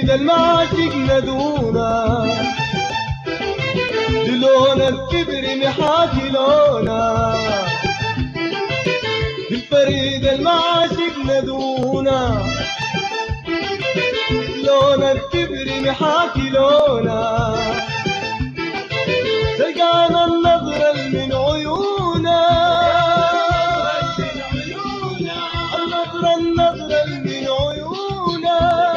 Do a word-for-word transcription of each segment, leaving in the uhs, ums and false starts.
الفريد المعاشق ندونا لون الكبر محاكي لونا الفريد المعاشق ندونا لون الكبر محاكي لونا سقانا النظرة من عيونا النظرة النظرة من عيونا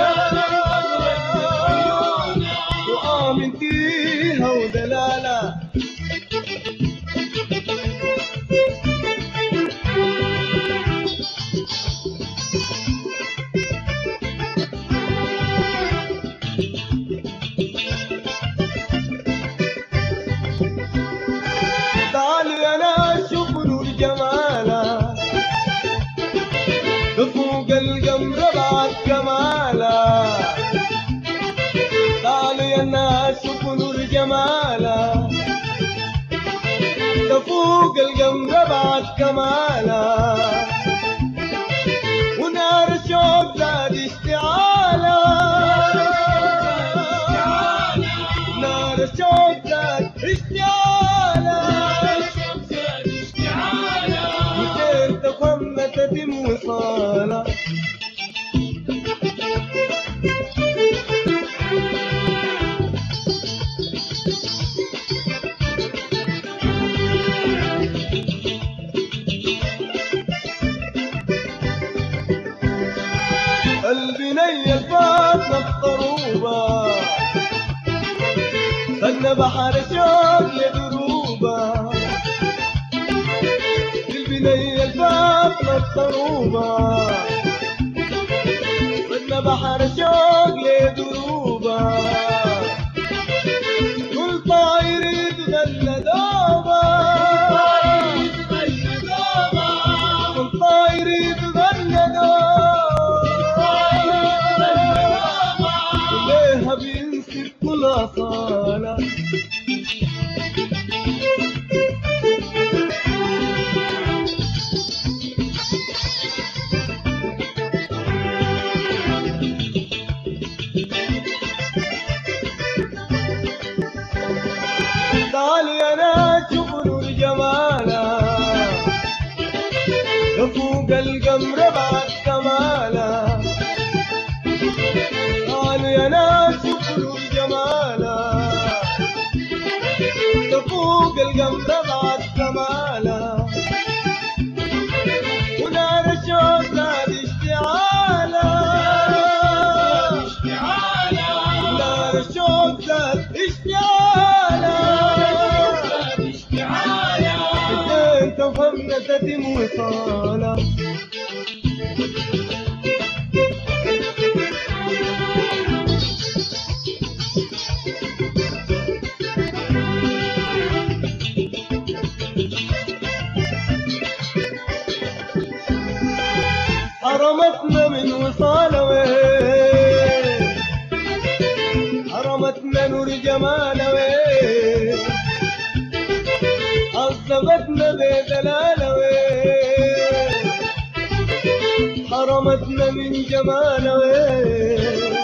وآمن فيها ودلالة تعالوا أنا أشوف نور جمالها فوق القمر بعد كمالها تعالوا أنا أشوف نور جمالها فوق القمر بعد كمالها ونار الشوق زاد اشتعالها نار الشوق زاد اشتعالها تتم وصالة البنية الفاتنة الضروبة خدنا بحر الشوق لدروبة البنية الفاتنة الضروبة خدنا بحر الشوق لدروبة كل طاير يتغنى دوبة كل طاير يتغنى دوبة ليها بينسي كل أصالة تعالي أنا أشوف نور جمالها فوق القمر بعد كمالها تعالي أنا أشوف نور جمالها فوق القمر بعد كمالها ونار الشوق زاد اشتعالها نار الشوق زاد اشتعالها وفهمنا تتم وصالة حرمتنا من وصالة وين حرمتنا نور جمالة وين عذبتنا بدلالة وين حرمتنا من جمالة وين